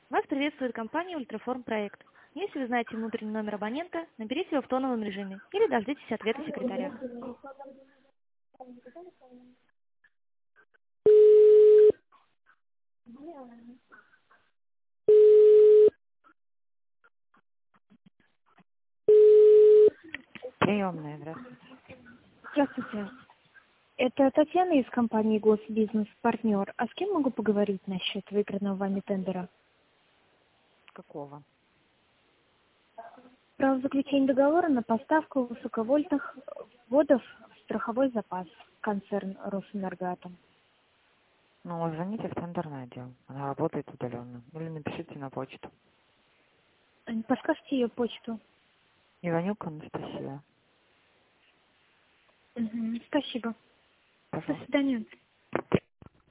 Вас приветствует компания Ультраформ Проект. Если вы знаете внутренний номер абонента, наберите его в тоновом режиме или дождитесь ответа секретаря. Приемная, здравствуйте. Здравствуйте. Это Татьяна из компании Госбизнес Партнер. А с кем могу поговорить насчет выигранного вами тендера? Какого? Про заключение договора на поставку высоковольтных вводов в страховой запас. Концерн Росэнергоатом. Ну, звоните в тендерный отдел. Она работает удаленно. Или напишите на почту. Подскажите ее почту. Иванюк Анастасия. Спасибо. До Пожалуйста. свидания.